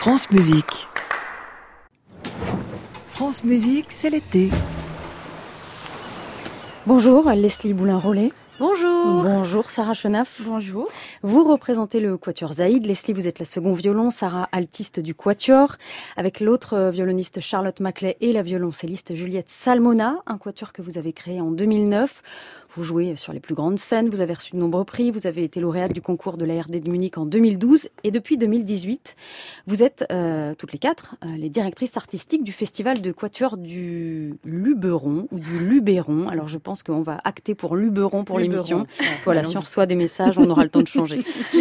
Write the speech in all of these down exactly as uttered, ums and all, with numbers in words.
France Musique. France Musique, c'est l'été. Bonjour, Leslie Boulin-Rollet. Bonjour. Bonjour, Sarah Chenaf. Bonjour. Vous représentez le Quatuor Zaïd. Leslie, vous êtes la second violon, Sarah, altiste du Quatuor, avec l'autre violoniste Charlotte Maclay et la violoncelliste Juliette Salmona, un quatuor que vous avez créé en deux mille neuf. Vous jouez sur les plus grandes scènes, vous avez reçu de nombreux prix, vous avez été lauréate du concours de l'A R D de Munich en deux mille douze et depuis deux mille dix-huit, vous êtes euh, toutes les quatre euh, les directrices artistiques du festival de quatuor du Luberon ou du Luberon. Alors je pense qu'on va acter pour Luberon pour Luberon. l'émission. Ouais, voilà, si on reçoit des messages, on aura le temps de changer.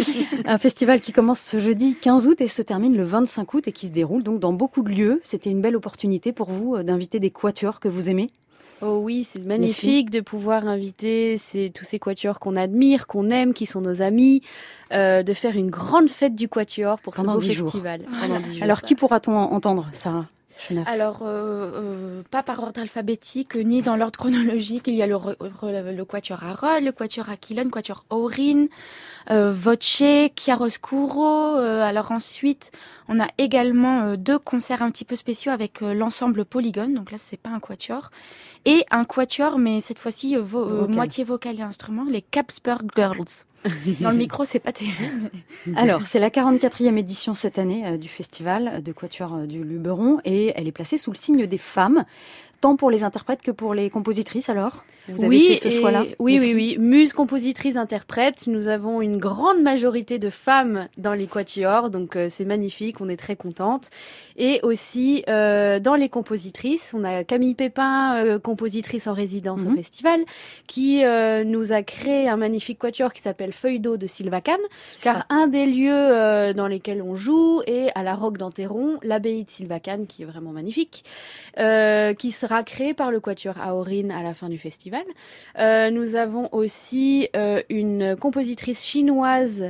Un festival qui commence ce jeudi quinze août et se termine le vingt-cinq août et qui se déroule donc dans beaucoup de lieux. C'était une belle opportunité pour vous euh, d'inviter des quatuors que vous aimez. Oh oui, c'est magnifique de pouvoir inviter ces, tous ces quatuors qu'on admire, qu'on aime, qui sont nos amis, euh, de faire une grande fête du quatuor pour Pendant ce beau dix jours. festival. Voilà. Pendant dix jours. Alors qui pourra-t-on entendre, Sarah Chenaf? Alors, euh, euh, pas par ordre alphabétique, ni dans l'ordre chronologique. Il y a le, re- re- le quatuor à Rhodes, le quatuor à Aquilone, le quatuor Aurine, euh, Voce, Chiaroscuro. Euh, alors ensuite, on a également euh, deux concerts un petit peu spéciaux avec euh, l'ensemble Polygone. Donc là, c'est pas un quatuor. Et un quatuor, mais cette fois-ci, euh, vo- euh, Vocal. moitié vocal et instrument, les Capsper Girls. Dans le micro, c'est pas terrible. mais- Alors, c'est la quarante-quatrième édition cette année euh, du festival de quatuor euh, du Luberon et elle est placée sous le signe des femmes, tant pour les interprètes que pour les compositrices alors. Vous avez oui, fait ce et- choix-là Oui, Leslie oui, oui. Muse, compositrice, interprète. Nous avons une grande majorité de femmes dans les quatuors, donc euh, c'est magnifique, on est très contente. Et aussi, euh, dans les compositrices, on a Camille Pépin, euh, compositrice en résidence Mhm. au festival, qui euh, nous a créé un magnifique quatuor qui s'appelle Feuille d'eau de Sylvacane, car un des lieux euh, dans lesquels on joue est à la Roque d'Enterron, l'abbaye de Sylvacane, qui est vraiment magnifique, euh, qui sera créé par le quatuor à Aurine à la fin du festival. Euh, nous avons aussi euh, une compositrice chinoise,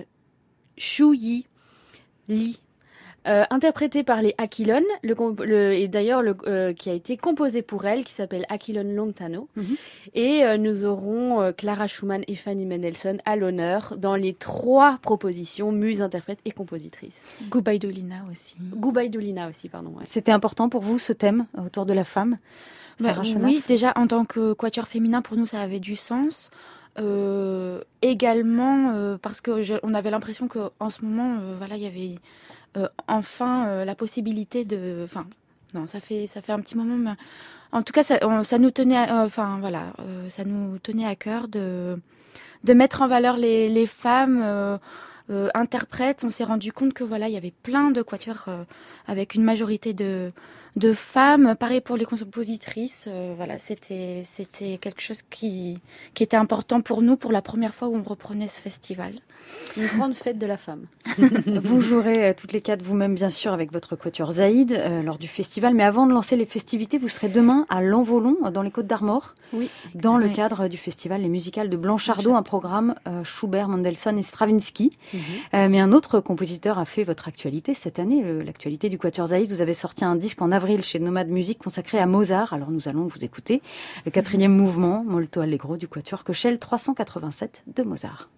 Xu Yi Li, euh, interprétée par les Aquilone, le, comp- le- et d'ailleurs le, euh, qui a été composée pour elle, qui s'appelle Aquilone Lontano. Mhm. Et euh, nous aurons euh, Clara Schumann et Fanny Mendelssohn à l'honneur dans les trois propositions, muse, interprète et compositrice. Goubaïdolina aussi. Goubaïdolina aussi, pardon. Ouais. C'était important pour vous ce thème euh, autour de la femme, Bah, Sarah Chenaf? oui, déjà en tant que quatuor féminin, pour nous, ça avait du sens. Euh, également euh, parce que je- on avait l'impression que en ce moment, euh, voilà, il y avait euh, enfin euh, la possibilité de, enfin, non, ça fait ça fait un petit moment, mais en tout cas, ça, on- ça nous tenait, à- euh, enfin voilà, euh, ça nous tenait à cœur de de mettre en valeur les les femmes. Euh, euh, interprètes. On s'est rendu compte que voilà, il y avait plein de quatuors euh, avec une majorité de de femmes. Pareil pour les compositrices. Euh, voilà, c'était c'était quelque chose qui qui était important pour nous pour la première fois où on reprenait ce festival. Une grande fête de la femme. Vous jouerez euh, toutes les quatre vous-même, bien sûr, avec votre quatuor Zaïd euh, lors du festival. Mais avant de lancer les festivités, vous serez demain à L'Envolon, euh, dans les Côtes d'Armor, Oui. dans le Ouais. cadre du festival Les Musicales de Blanchardot, un programme euh, Schubert, Mendelssohn et Stravinsky. Euh, mais un autre compositeur a fait votre actualité cette année, le- l'actualité du quatuor Zaïd. Vous avez sorti un disque en avril chez Nomade Musique consacré à Mozart. Alors nous allons vous écouter le quatrième mouvement, Molto Allegro, du quatuor Köchel trois cent quatre-vingt-sept de Mozart.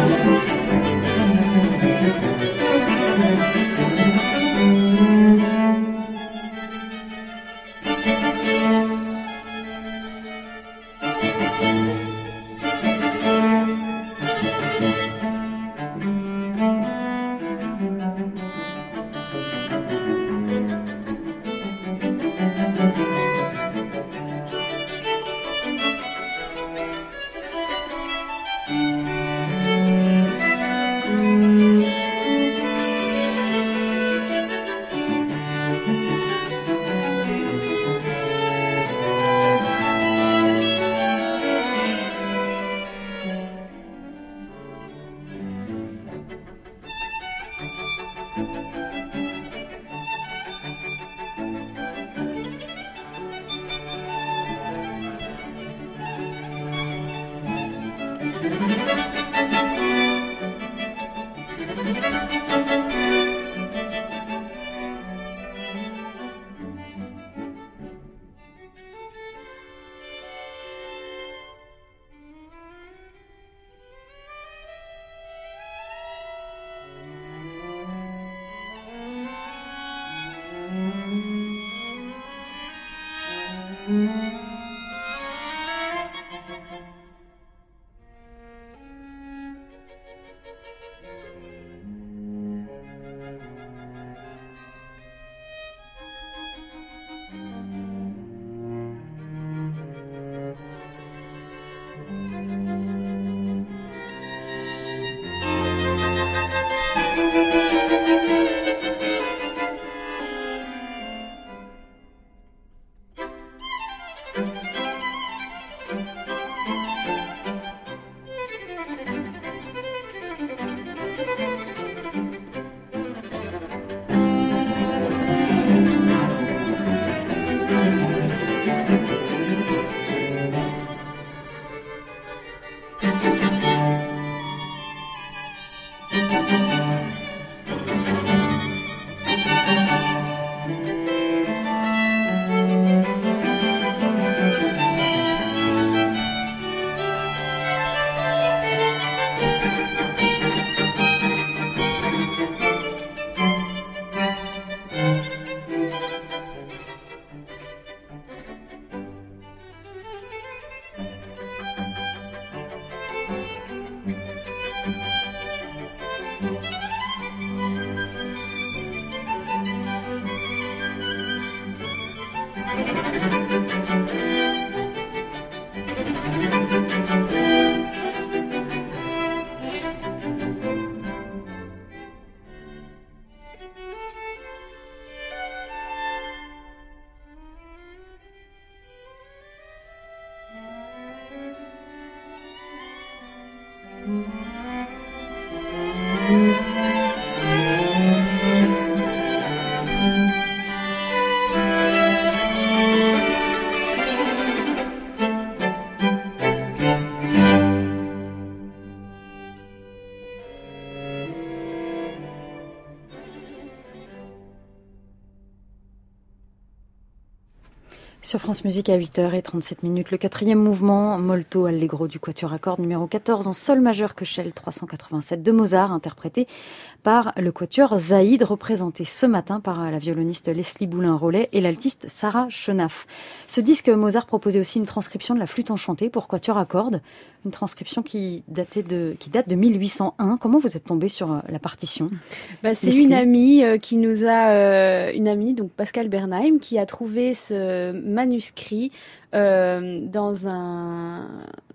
Thank you. Sur France Musique à huit heures trente-sept minutes, le quatrième mouvement, Molto Allegro du Quatuor à cordes numéro quatorze en sol majeur que Shell trois cent quatre-vingt-sept de Mozart, interprété par le Quatuor Zaïd, représenté ce matin par la violoniste Leslie Boulin-Rollet et l'altiste Sarah Chenaf. Ce disque, Mozart proposait aussi une transcription de la flûte enchantée pour Quatuor à cordes, une transcription qui, datait de, qui date de mille huit cent un. Comment vous êtes tombée sur la partition ? Bah, c'est Leslie. Une amie euh, qui nous a, euh, une amie, donc Pascal Bernheim, qui a trouvé ce manuscrit euh, dans un...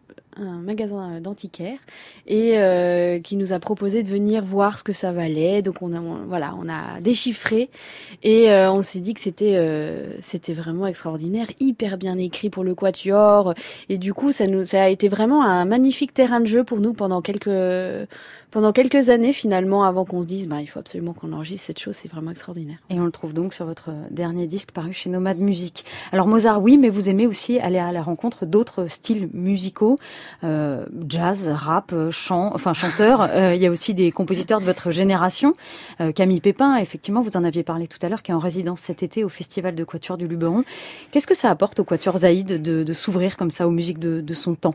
un magasin d'antiquaires et euh, qui nous a proposé de venir voir ce que ça valait. Donc on a on, voilà, on a déchiffré et euh, on s'est dit que c'était euh, c'était vraiment extraordinaire, hyper bien écrit pour le quatuor et du coup ça nous ça a été vraiment un magnifique terrain de jeu pour nous pendant quelques pendant quelques années finalement avant qu'on se dise bah il faut absolument qu'on enregistre cette chose, c'est vraiment extraordinaire. Et on le trouve donc sur votre dernier disque paru chez Nomade Musique. Alors Mozart oui, mais vous aimez aussi aller à la rencontre d'autres styles musicaux. Euh, jazz, rap, chant, enfin chanteur. Euh, il y a aussi des compositeurs de votre génération. Euh, Camille Pépin, effectivement, vous en aviez parlé tout à l'heure, qui est en résidence cet été au Festival de Quatuor du Luberon. Qu'est-ce que ça apporte au Quatuor Zaïd de, de s'ouvrir comme ça aux musiques de, de son temps ?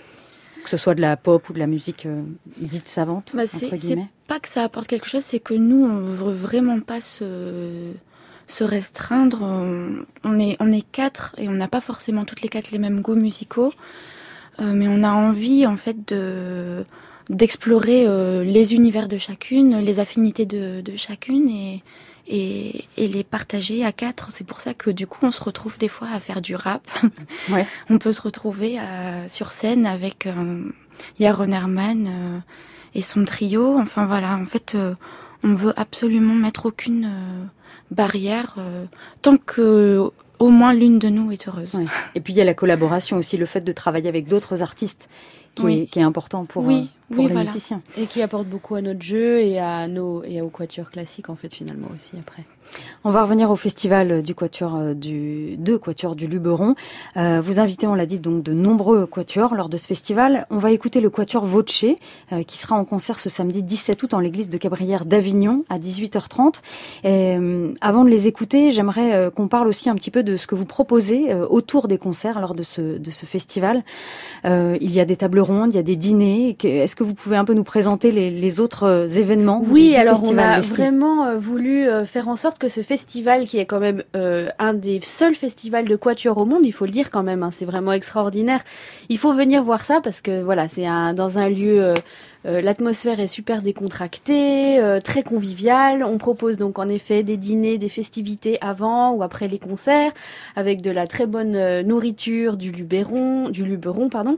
Que ce soit de la pop ou de la musique euh, dite savante, bah, entre c'est, guillemets. C'est pas que ça apporte quelque chose, c'est que nous, on veut vraiment pas se... se restreindre. On est, on est quatre et on n'a pas forcément toutes les quatre les mêmes goûts musicaux. Euh, mais on a envie en fait de d'explorer euh, les univers de chacune, les affinités de, de chacune et, et et les partager à quatre. C'est pour ça que du coup on se retrouve des fois à faire du rap. Ouais. On peut se retrouver à, sur scène avec euh, Yaron Herman euh, et son trio. Enfin voilà, en fait euh, on veut absolument mettre aucune euh, barrière euh, tant que au moins l'une de nous est heureuse. Ouais. Et puis il y a la collaboration aussi, le fait de travailler avec d'autres artistes qui, oui. est, qui est important pour, oui. pour oui, les voilà. musiciens. Et qui apporte beaucoup à notre jeu et à nos et au quatuor classique en fait finalement aussi après. On va revenir au festival du quatuor du deux quatuors du Luberon. Euh, vous invitez, on l'a dit, donc de nombreux quatuors lors de ce festival. On va écouter le quatuor Voce euh, qui sera en concert ce samedi dix-sept août en l'église de Cabrières d'Avignon à dix-huit heures trente. Et, euh, avant de les écouter, j'aimerais euh, qu'on parle aussi un petit peu de ce que vous proposez euh, autour des concerts lors de ce de ce festival. Euh, il y a des tables ronde, il y a des dîners. Est-ce que vous pouvez un peu nous présenter les, les autres événements? Oui, alors on a vraiment euh, voulu euh, faire en sorte que ce festival, qui est quand même euh, un des seuls festivals de quatuor au monde, il faut le dire quand même, hein, c'est vraiment extraordinaire. Il faut venir voir ça parce que voilà, c'est un, dans un lieu... Euh, Euh, l'atmosphère est super décontractée, euh, très conviviale. On propose donc en effet des dîners, des festivités avant ou après les concerts, avec de la très bonne euh, nourriture, du luberon, du luberon, pardon.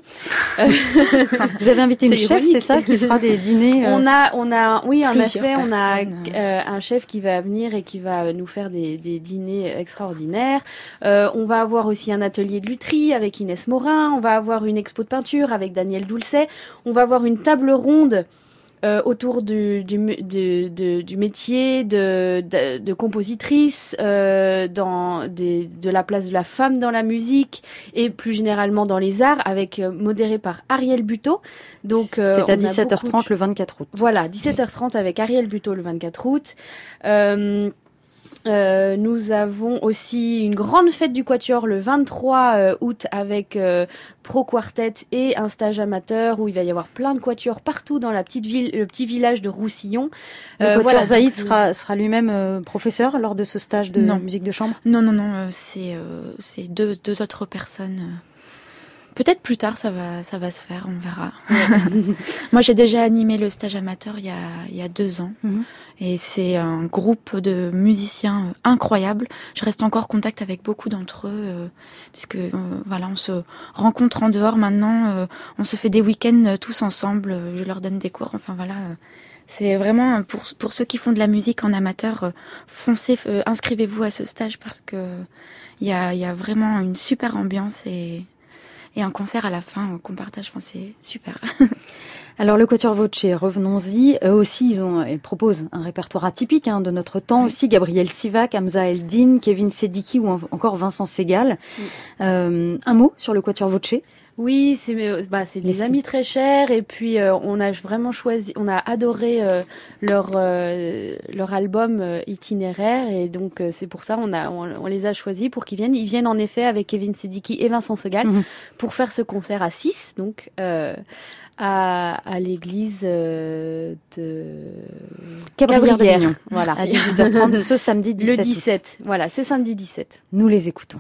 Vous avez invité une chef, c'est ça, qui fera des dîners euh... On a, on a, oui, en effet, personnes. on a euh, un chef qui va venir et qui va nous faire des, des dîners extraordinaires. Euh, on va avoir aussi un atelier de lutherie avec Inès Morin. On va avoir une expo de peinture avec Daniel Doulcet. On va avoir une table ronde Euh, autour du, du, de, de, du métier de, de, de compositrice, euh, dans des, de la place de la femme dans la musique et plus généralement dans les arts, avec euh, modéré par Ariel Buteau. Donc euh, c'est à dix-sept heures trente de... le vingt-quatre août. Voilà, dix-sept heures trente oui. avec Ariel Buteau le vingt-quatre août. Euh, Euh, nous avons aussi une grande fête du quatuor le vingt-trois euh, août avec euh, Pro Quartet et un stage amateur où il va y avoir plein de quatuors partout dans la petite ville, le petit village de Roussillon. Le euh, quatuor voilà, Zaïd donc, sera, sera lui-même euh, professeur lors de ce stage de non. musique de chambre? Non, non, non, euh, c'est, euh, c'est deux, deux autres personnes. Euh... Peut-être plus tard, ça va, ça va se faire, on verra. Moi, j'ai déjà animé le stage amateur il y a, il y a deux ans. Mm-hmm. Et c'est un groupe de musiciens incroyables. Je reste encore en contact avec beaucoup d'entre eux, euh, puisque euh, voilà, on se rencontre en dehors maintenant. Euh, on se fait des week-ends tous ensemble. Je leur donne des cours. Enfin voilà. Euh, c'est vraiment pour pour ceux qui font de la musique en amateur, euh, foncez, euh, inscrivez-vous à ce stage parce que il y a il y a vraiment une super ambiance et et un concert à la fin qu'on partage. Enfin, c'est super. Alors, le Quatuor Voce, revenons-y. Eux aussi, ils, ont, ils proposent un répertoire atypique hein, de notre temps oui. aussi. Gabriel Sivac, Hamza Eldin, Kevin Sediki ou encore Vincent Segal. Oui. Euh, un mot sur le Quatuor Voce? Oui, c'est bah, c'est des amis très chers et puis euh, on a vraiment choisi, on a adoré euh, leur euh, leur album euh, Itinéraire et donc euh, c'est pour ça on a on, on les a choisis pour qu'ils viennent. Ils viennent en effet avec Kevin Sediki et Vincent Segal mmh. pour faire ce concert à six donc euh, à à l'église euh, de Cabrières d'Avignon. Voilà, à dix-huit heures trente ce samedi dix-sept. Le dix-sept. Août. Voilà, ce samedi dix-sept. Nous les écoutons.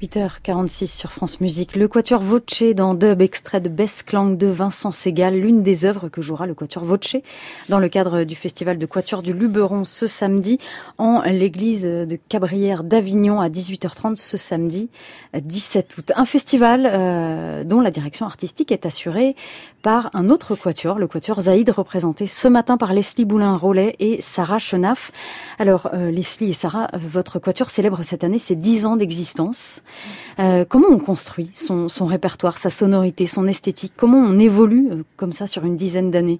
huit heures quarante-six sur France Musique. Le Quatuor Voce dans Dub, extrait de Best Clang de Vincent Segal, l'une des œuvres que jouera le Quatuor Voce dans le cadre du festival de Quatuor du Luberon ce samedi en l'église de Cabrières d'Avignon à dix-huit heures trente ce samedi dix-sept août. Un festival euh, dont la direction artistique est assurée par un autre quatuor, le Quatuor Zaïd, représenté ce matin par Leslie Boulin-Rollet et Sarah Chenaf. Alors euh, Leslie et Sarah, votre quatuor célèbre cette année ses dix ans d'existence. Euh, comment on construit son, son répertoire, sa sonorité, son esthétique? Comment on évolue euh, comme ça sur une dizaine d'années?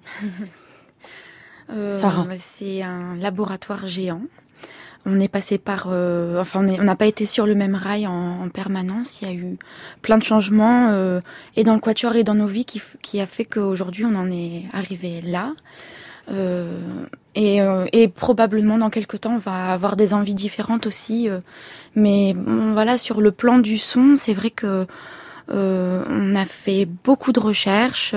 euh, Sarah. C'est un laboratoire géant. On est passé par, euh, enfin, on n'a pas été sur le même rail en, en permanence. Il y a eu plein de changements euh, et dans le quatuor et dans nos vies qui, qui a fait qu'aujourd'hui on en est arrivé là. Euh, et, euh, et probablement dans quelques temps on va avoir des envies différentes aussi. Euh, mais bon, voilà, sur le plan du son, c'est vrai que euh, on a fait beaucoup de recherches.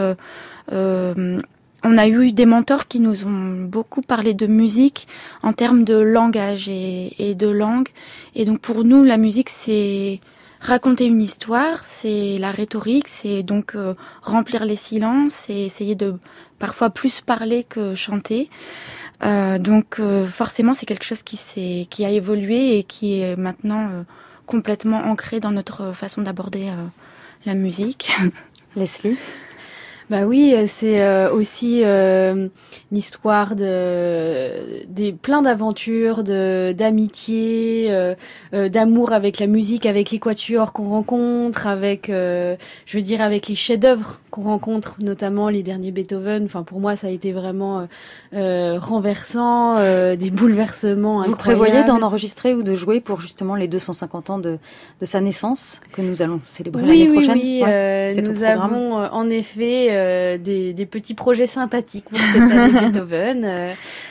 Euh, On a eu des mentors qui nous ont beaucoup parlé de musique en termes de langage et, et de langue. Et donc pour nous, la musique, c'est raconter une histoire, c'est la rhétorique, c'est donc euh, remplir les silences, c'est essayer de parfois plus parler que chanter. Euh, donc euh, forcément, c'est quelque chose qui, s'est, qui a évolué et qui est maintenant euh, complètement ancré dans notre façon d'aborder euh, la musique. Leslie? Bah oui, c'est euh, aussi euh, une histoire de, des plein d'aventures, de d'amitié, euh, euh, d'amour avec la musique, avec les quatuors qu'on rencontre, avec, euh, je veux dire, avec les chefs-d'œuvre qu'on rencontre, notamment les derniers Beethoven. Enfin, pour moi, ça a été vraiment euh, renversant, euh, des bouleversements incroyables. Vous prévoyez d'en enregistrer ou de jouer pour justement les deux cent cinquante ans de, de sa naissance que nous allons célébrer oui, l'année oui, prochaine? Oui, ouais, euh, nous avons euh, en effet euh, des, des petits projets sympathiques pour cette année Beethoven. Euh,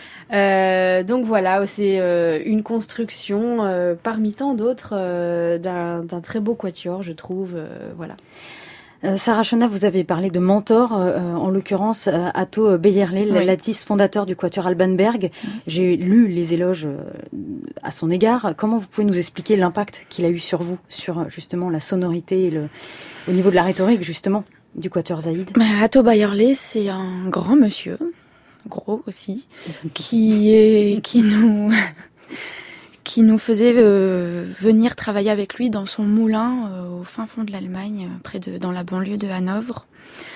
euh, donc voilà, c'est euh, une construction euh, parmi tant d'autres euh, d'un, d'un très beau quatuor, je trouve. Euh, voilà. Euh, Sarah Chenaf, vous avez parlé de mentor, euh, en l'occurrence euh, Atto Beyerlé, oui. Lattis, fondateur du quatuor Alban Berg. Mmh. J'ai lu les éloges euh, à son égard. Comment vous pouvez nous expliquer l'impact qu'il a eu sur vous, sur justement la sonorité et le, au niveau de la rhétorique justement du quatuor Zaïd? bah, Atto Beyerlé, c'est un grand monsieur, gros aussi, qui est qui nous qui nous faisait euh, venir travailler avec lui dans son moulin euh, au fin fond de l'Allemagne, près de dans la banlieue de Hanovre,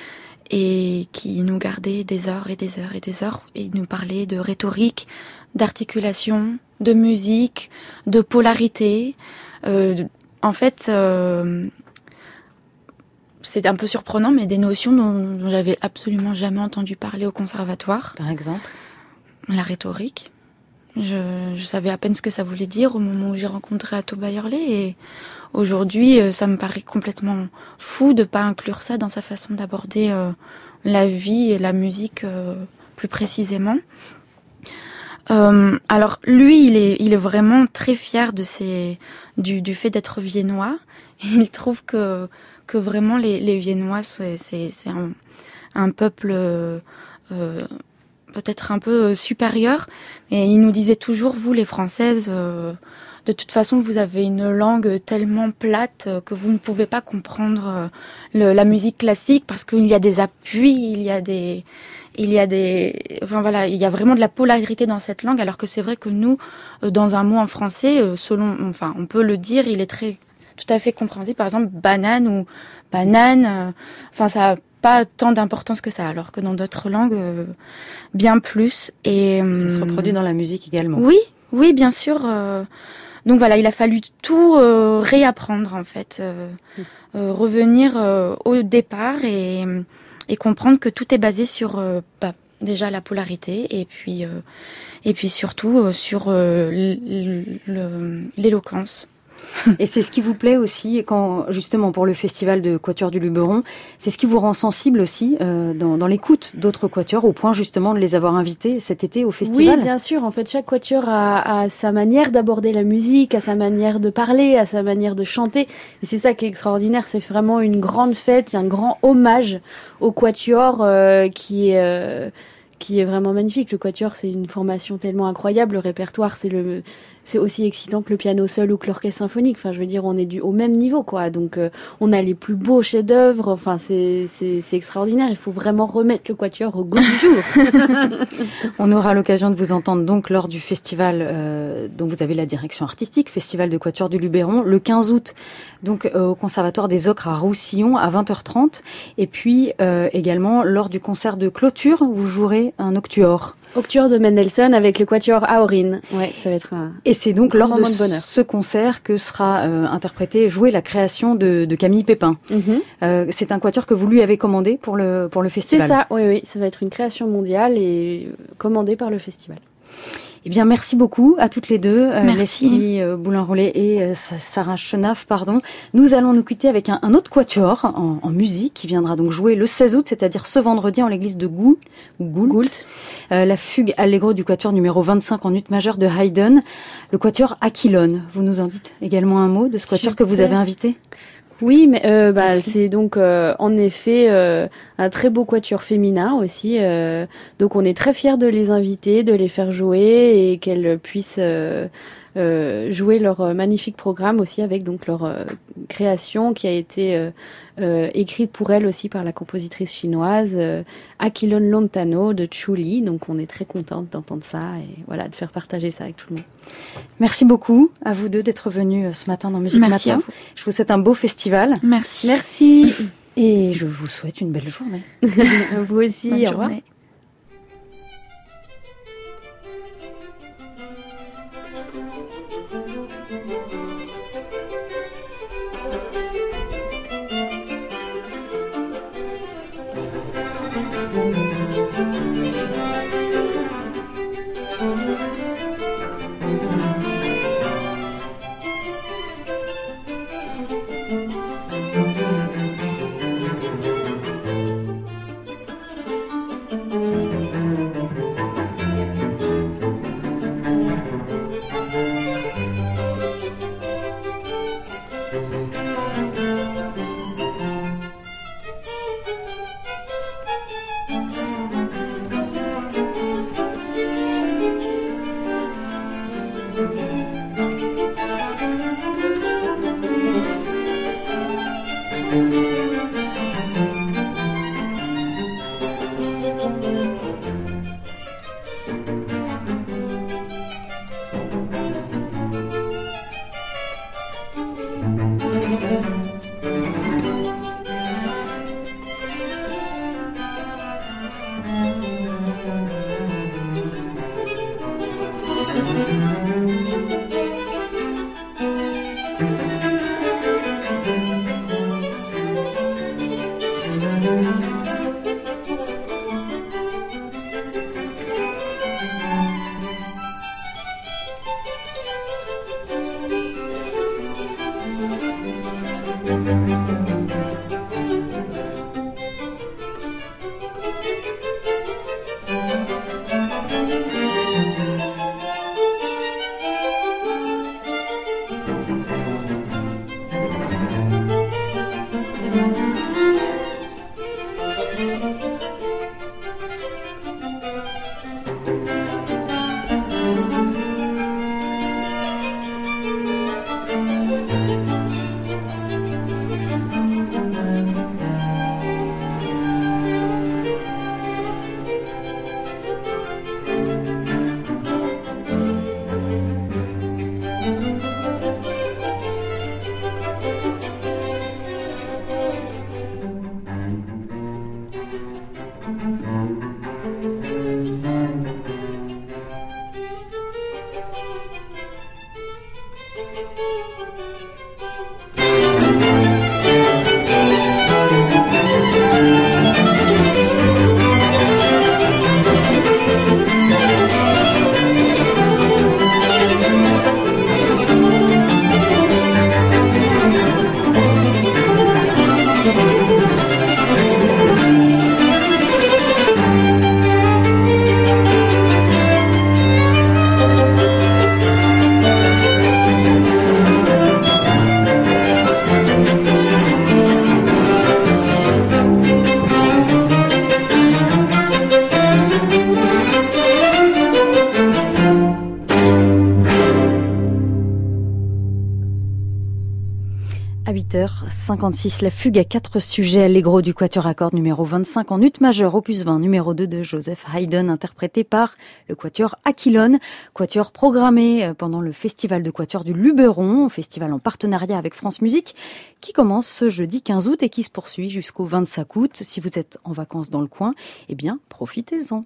et qui nous gardait des heures et des heures et des heures, et il nous parlait de rhétorique, d'articulation, de musique, de polarité. Euh, en fait, euh, c'est un peu surprenant, mais des notions dont, dont j'avais absolument jamais entendu parler au conservatoire. Par exemple, la rhétorique. Je, je savais à peine ce que ça voulait dire au moment où j'ai rencontré Atto Beyerlé, et aujourd'hui, ça me paraît complètement fou de pas inclure ça dans sa façon d'aborder euh, la vie et la musique euh, plus précisément. Euh, alors lui, il est, il est vraiment très fier de ses, du, du fait d'être viennois. Il trouve que, que vraiment les, les Viennois, c'est, c'est, c'est un, un peuple euh, peut-être un peu supérieur. Et il nous disait toujours, vous les Françaises, euh, de toute façon, vous avez une langue tellement plate que vous ne pouvez pas comprendre le, la musique classique parce qu'il y a des appuis, il y a des... Il y a des, enfin voilà, il y a vraiment de la polarité dans cette langue, alors que c'est vrai que nous, dans un mot en français, selon, enfin, on peut le dire, il est très, tout à fait compréhensible. Par exemple, banane ou banane, euh, enfin, ça a pas tant d'importance que ça, alors que dans d'autres langues, euh, bien plus. Et ça se reproduit dans la musique également. Oui, oui, bien sûr. Euh, donc voilà, il a fallu tout euh, réapprendre en fait, euh, euh, revenir euh, au départ et et comprendre que tout est basé sur euh, bah, déjà la polarité et puis euh, et puis surtout euh, sur euh, l- l- l'éloquence. Et c'est ce qui vous plaît aussi quand justement pour le festival de Quatuor du Luberon, c'est ce qui vous rend sensible aussi euh, dans, dans l'écoute d'autres quatuors au point justement de les avoir invités cet été au festival. Oui, bien sûr. En fait, chaque quatuor a, a sa manière d'aborder la musique, a sa manière de parler, a sa manière de chanter. Et c'est ça qui est extraordinaire. C'est vraiment une grande fête, un grand hommage au quatuor euh, qui est euh, qui est vraiment magnifique. Le quatuor, c'est une formation tellement incroyable. Le répertoire, c'est le c'est aussi excitant que le piano seul ou que l'orchestre symphonique. Enfin, je veux dire, on est du, au même niveau, quoi. Donc, euh, on a les plus beaux chefs-d'œuvre. Enfin, c'est, c'est, c'est extraordinaire. Il faut vraiment remettre le quatuor au goût du jour. On aura l'occasion de vous entendre donc lors du festival euh, dont vous avez la direction artistique, Festival de Quatuor du Luberon, le quinze août, donc euh, au Conservatoire des Ocres à Roussillon à vingt heures trente. Et puis euh, également lors du concert de clôture, vous jouerez un octuor. Octuor de Mendelssohn avec le quatuor Aorin. Ouais, ça va être un. Et c'est donc lors de, de bonheur. ce concert que sera euh, interprété et joué la création de, de Camille Pépin. Mm-hmm. Euh, c'est un quatuor que vous lui avez commandé pour le pour le festival. C'est ça, oui, oui. Ça va être une création mondiale et commandée par le festival. Eh bien, merci beaucoup à toutes les deux, euh, Merci. Leslie euh, Boulin-Rollet et euh, Sarah Chenaf, pardon. Nous allons nous quitter avec un, un autre quatuor en, en musique qui viendra donc jouer le seize août, c'est-à-dire ce vendredi en l'église de Goult, Goult. Goult. Euh, la fugue Allegro du quatuor numéro vingt-cinq en ut majeur de Haydn, le quatuor Aquilone. Vous nous en dites également un mot de ce quatuor Super. que vous avez invité? Oui, mais euh, bah, Merci. c'est donc euh, en effet euh, un très beau quatuor féminin aussi. Euh, donc on est très fiers de les inviter, de les faire jouer et qu'elles puissent euh, euh, jouer leur magnifique programme aussi avec donc leur euh, création qui a été euh, euh, écrite pour elles aussi par la compositrice chinoise euh, Aquilone Lontano de Chuli. Donc on est très contente d'entendre ça et voilà de faire partager ça avec tout le monde. Merci beaucoup à vous deux d'être venus ce matin dans Musique Merci Matin. à vous. Je vous souhaite un beau festival Merci. Merci. et je vous souhaite une belle journée. Vous aussi. Bonne Au revoir. journée. cinquante-six, la fugue à quatre sujets allegro du quatuor à cordes numéro vingt-cinq en ut majeur, opus vingt, numéro deux de Joseph Haydn, interprété par le quatuor Aquilone, quatuor programmé pendant le festival de quatuor du Luberon, festival en partenariat avec France Musique, qui commence ce jeudi quinze août et qui se poursuit jusqu'au vingt-cinq août. Si vous êtes en vacances dans le coin, eh bien, profitez-en.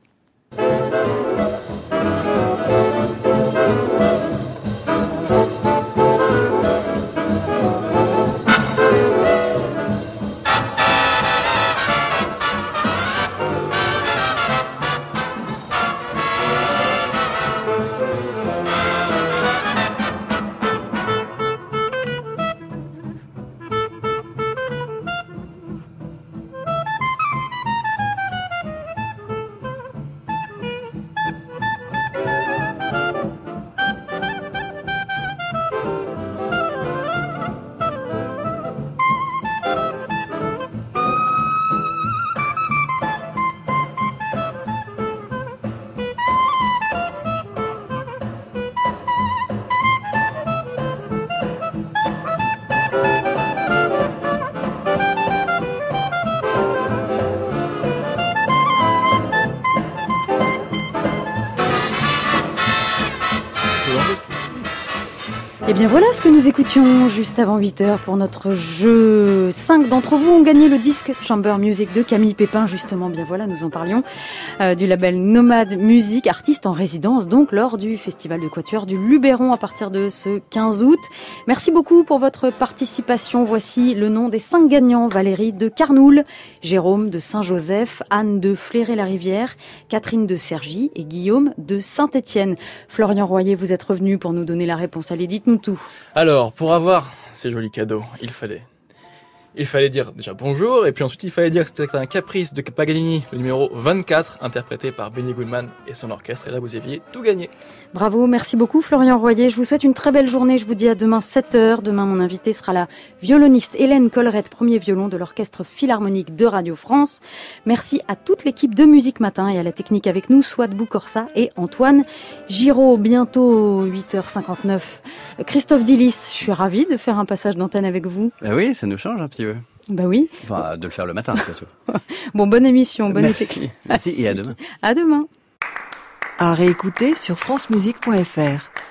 Et bien voilà ce que nous écoutions juste avant huit heures pour notre jeu. Cinq d'entre vous ont gagné le disque Chamber Music de Camille Pépin, justement. Bien voilà, nous en parlions, euh, du label Nomade Music, artiste en résidence donc lors du festival de quatuor du Luberon à partir de ce quinze août. Merci beaucoup pour votre participation. Voici le nom des cinq gagnants. Valérie de Carnoul, Jérôme de Saint-Joseph, Anne de Fléré-la-Rivière, Catherine de Cergy et Guillaume de Saint-Étienne. Florian Royer, vous êtes revenu pour nous donner la réponse. Allez, dites-nous tout. Alors, pour avoir ces jolis cadeaux, il fallait... Il fallait dire déjà bonjour, et puis ensuite il fallait dire que c'était un caprice de Paganini, le numéro vingt-quatre, interprété par Benny Goodman et son orchestre, et là vous aviez tout gagné. Bravo, merci beaucoup Florian Royer, je vous souhaite une très belle journée, je vous dis à demain sept heures, demain mon invité sera la violoniste Hélène Collerette, premier violon de l'Orchestre Philharmonique de Radio France. Merci à toute l'équipe de Musique Matin et à la technique avec nous, Swad Boukorsa et Antoine Giraud. Bientôt huit heures cinquante-neuf, Christophe Dillis, je suis ravie de faire un passage d'antenne avec vous. Bah oui, ça nous change un petit peu. Bah oui. Enfin, de le faire le matin, surtout. Bon, bonne émission, bonne Merci. Merci et à demain. À demain. À réécouter sur francemusique point f r.